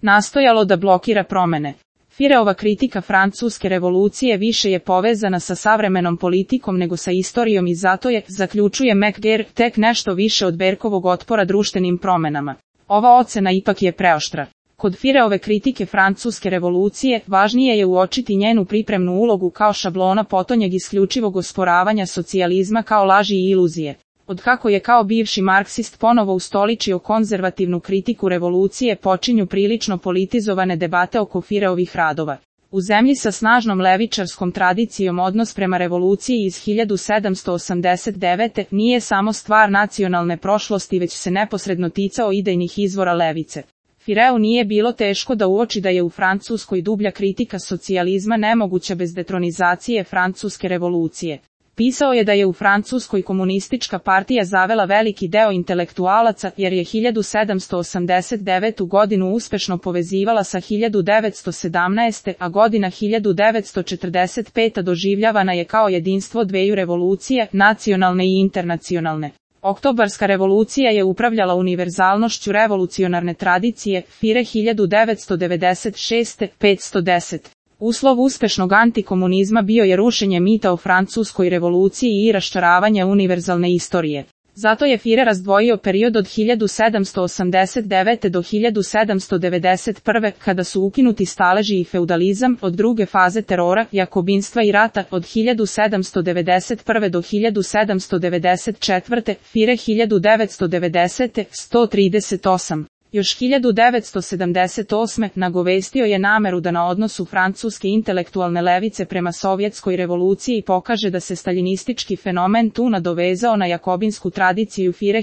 nastojalo da blokira promene. Fireova kritika francuske revolucije više je povezana sa savremenom politikom nego sa istorijom i zato je, zaključuje McGeer, tek nešto više od Berkovog otpora društvenim promenama. Ova ocena ipak je preoštra. Kod Fireove kritike francuske revolucije, važnije je uočiti njenu pripremnu ulogu kao šablona potonjeg isključivog osporavanja socijalizma kao laži i iluzije. Otkako je kao bivši marksist ponovo ustoličio konzervativnu kritiku revolucije, počinju prilično politizovane debate oko Fireovih radova. U zemlji sa snažnom levičarskom tradicijom odnos prema revoluciji iz 1789. nije samo stvar nacionalne prošlosti, već se neposredno ticao idejnih izvora levice. Fireu nije bilo teško da uoči da je u Francuskoj dublja kritika socijalizma nemoguća bez detronizacije francuske revolucije. Pisao je da je u Francuskoj komunistička partija zavela veliki deo intelektualaca jer je 1789. godinu uspešno povezivala sa 1917. a godina 1945. doživljavana je kao jedinstvo dveju revolucije, nacionalne i internacionalne. Oktobarska revolucija je upravljala univerzalnošću revolucionarne tradicije, Fire 1996. 510. Uslov uspešnog antikomunizma bio je rušenje mita o francuskoj revoluciji i raščaravanje univerzalne istorije. Zato je Fire razdvojio period od 1789. do 1791. kada su ukinuti staleži i feudalizam, od druge faze terora, jakobinstva i rata, od 1791. do 1794. Fire 1990. 138. Još 1978. nagovestio je nameru da na odnosu francuske intelektualne levice prema sovjetskoj revoluciji pokaže da se staljinistički fenomen tu nadovezao na jakobinsku tradiciju Fire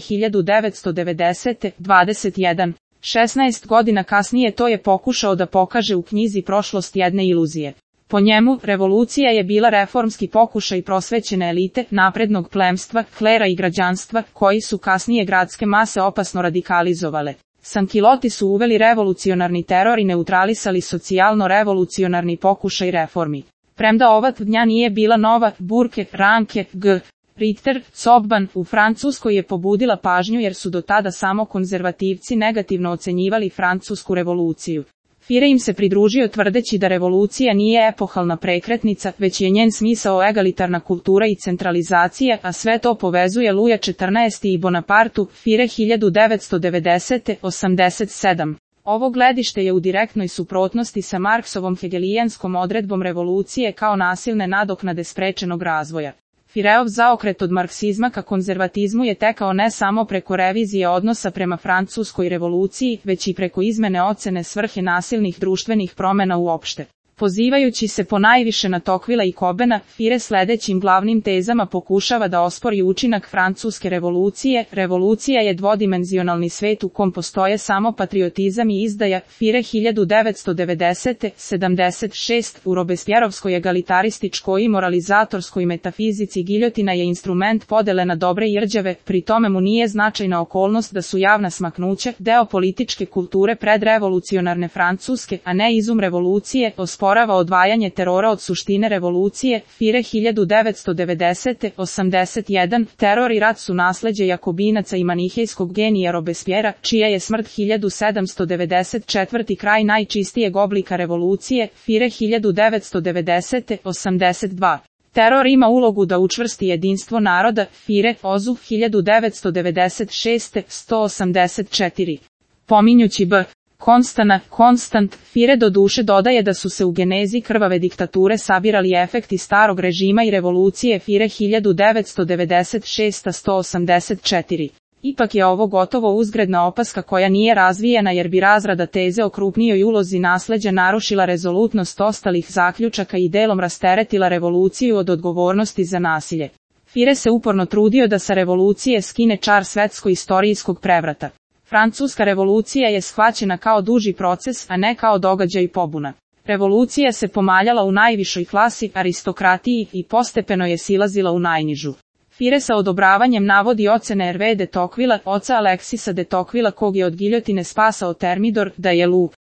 1990. 21. 16 godina kasnije to je pokušao da pokaže u knjizi Prošlost jedne iluzije. Po njemu, revolucija je bila reformski pokušaj prosvećene elite, naprednog plemstva, klera i građanstva, koji su kasnije gradske mase opasno radikalizovale. Sankiloti su uveli revolucionarni teror i neutralisali socijalno-revolucionarni pokušaj reformi. Premda ova tvrdnja nije bila nova, Burke, Ranke, G. Richter, Sobban, u Francuskoj je pobudila pažnju jer su do tada samo konzervativci negativno ocenjivali francusku revoluciju. Fire im se pridružio tvrdeći da revolucija nije epohalna prekretnica, već je njen smisao egalitarna kultura i centralizacija, a sve to povezuje Luja XIV i Bonapartu, Fire 1990. 87. Ovo gledište je u direktnoj suprotnosti sa Marksovom hegelijanskom odredbom revolucije kao nasilne nadoknade sprečenog razvoja. Fireov zaokret od marksizma ka konzervatizmu je tekao ne samo preko revizije odnosa prema francuskoj revoluciji, već i preko izmene ocene svrhe nasilnih društvenih promena uopšte. Pozivajući se ponajviše na Tocquevilla i Cobena, Fire sledećim glavnim tezama pokušava da ospori učinak francuske revolucije. Revolucija je dvodimenzionalni svet u kom postoje samo patriotizam i izdaja, Fire 1990. 76. U Robespierrovskoj egalitarističkoj i moralizatorskoj metafizici giljotina je instrument podele na dobre i rđave, pri tome mu nije značajna okolnost da su javna smaknuća deo političke kulture predrevolucionarne francuske, a ne izum revolucije, osporava odvajanje terora od suštine revolucije, Fire 1990. 81. Teror i rat su nasleđe jakobinaca i manihejskog genija Robespiera, čija je smrt 1794. kraj najčistijeg oblika revolucije, Fire 1990. 82. Teror ima ulogu da učvrsti jedinstvo naroda, Fire, Ozu, 1996. 184. Pominjući B. Constant, Fire do duše dodaje da su se u genezi krvave diktature sabirali efekti starog režima i revolucije Fire 1996. 184. Ipak je ovo gotovo uzgredna opaska koja nije razvijena jer bi razrada teze o krupnijoj ulozi nasleđa narušila rezolutnost ostalih zaključaka i delom rasteretila revoluciju od odgovornosti za nasilje. Fire se uporno trudio da sa revolucije skine čar svetsko-istorijskog prevrata. Francuska revolucija je shvaćena kao duži proces, a ne kao događaj pobuna. Revolucija se pomaljala u najvišoj klasi, aristokratiji, i postepeno je silazila u najnižu. Fire sa odobravanjem navodi ocene Hervé de Tocquevilla, oca Alexisa de Tocquevilla kog je od giljotine spasao Thermidor, da je